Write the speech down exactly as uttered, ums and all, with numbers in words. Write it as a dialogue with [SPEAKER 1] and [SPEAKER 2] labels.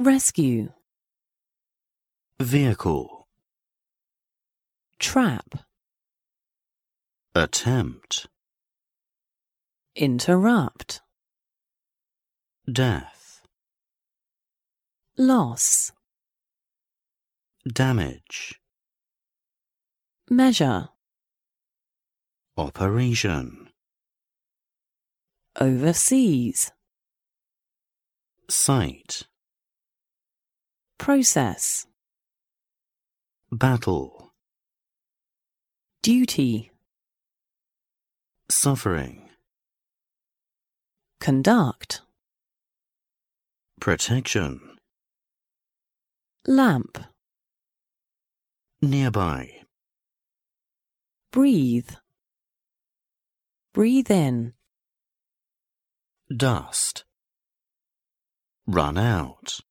[SPEAKER 1] rescue,
[SPEAKER 2] vehicle,
[SPEAKER 1] trap,
[SPEAKER 2] attempt,
[SPEAKER 1] interrupt,
[SPEAKER 2] death,
[SPEAKER 1] loss,
[SPEAKER 2] damage,
[SPEAKER 1] measure,
[SPEAKER 2] operation,
[SPEAKER 1] overseas,
[SPEAKER 2] sight,
[SPEAKER 1] process,
[SPEAKER 2] battle,
[SPEAKER 1] duty,
[SPEAKER 2] suffering,
[SPEAKER 1] conduct,
[SPEAKER 2] protection,
[SPEAKER 1] lamp,
[SPEAKER 2] nearby,
[SPEAKER 1] breathe, breathe in,
[SPEAKER 2] dust, run out,